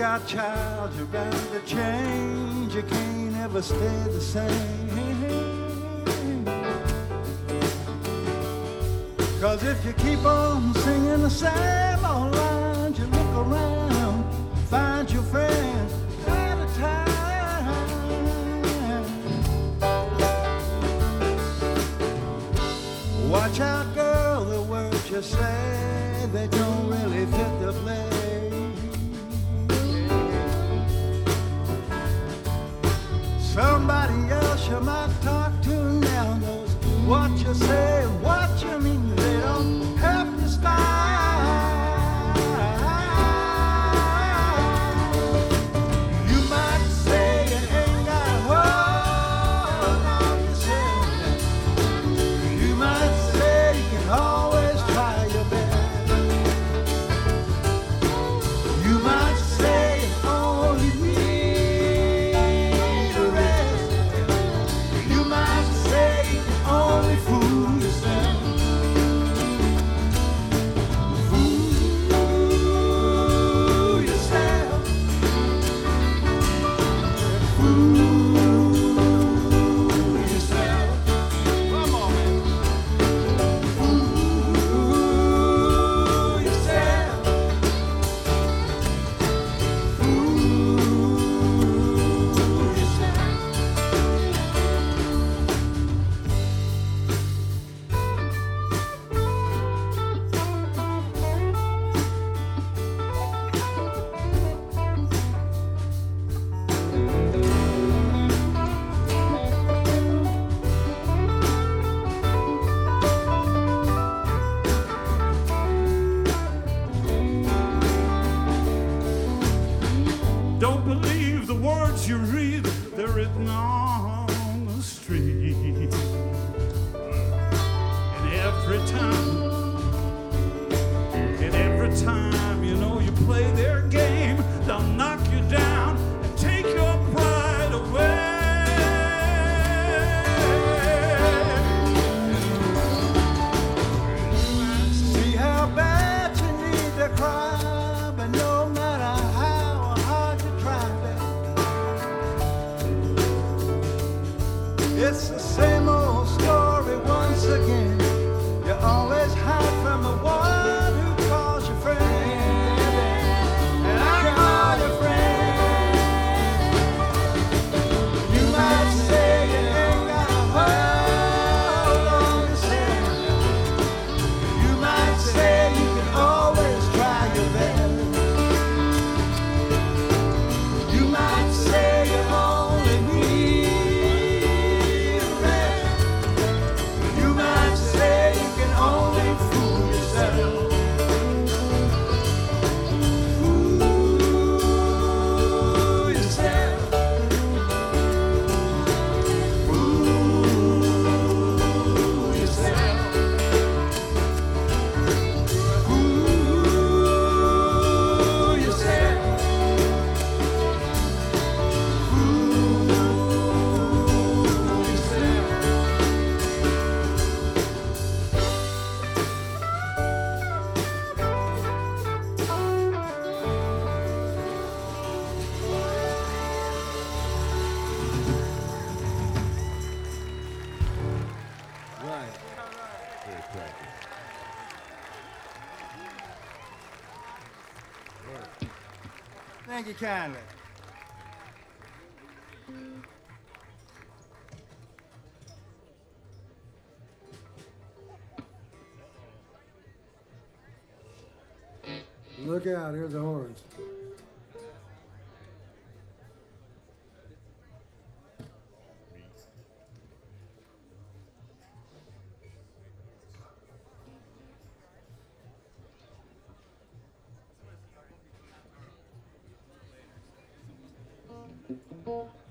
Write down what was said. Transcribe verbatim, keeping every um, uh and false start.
got child, you're bound to change. You can't ever stay the same. 'Cause if you keep on singing the same old lines, you look around, find your friends at a time. Watch out, girl, the words you say, they don't really fit the play. Somebody else you might talk to now knows what you say and what you mean. They don't have to style. You might say you ain't got a hold on yourself. You might say you can always try your best. You might say you only need a rest. You might say you can only fool yourself. Fool yourself. Fool yourself. Come on, man. Fool yourself. Fool yourself. Don't believe the words you read, they're written on the street. And every time, and every time, you know, you play their game, they'll knock you down and take your pride away. See how bad you need to cry, but no matter how hard you try, babe, it's the same old story once again. You always hide from the one who calls you friend, and I call you friend. You might say you ain't got a hold on yourself. You might say you can always try your best. You might say you only need a rest. You might say you can only fool yourself. Fool yourself. Fool yourself. Fool yourself. Fool yourself. Right. Thank you kindly. Look out, here's the horns. Thank you.